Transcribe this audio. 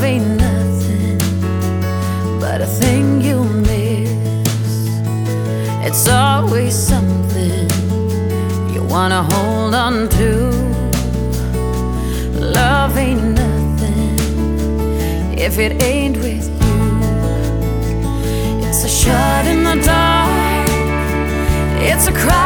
ain't nothing but a thing you miss. It's always something you wanna hold on to. Love ain't nothing if it ain't with you. It's a shot in the dark, it's a cry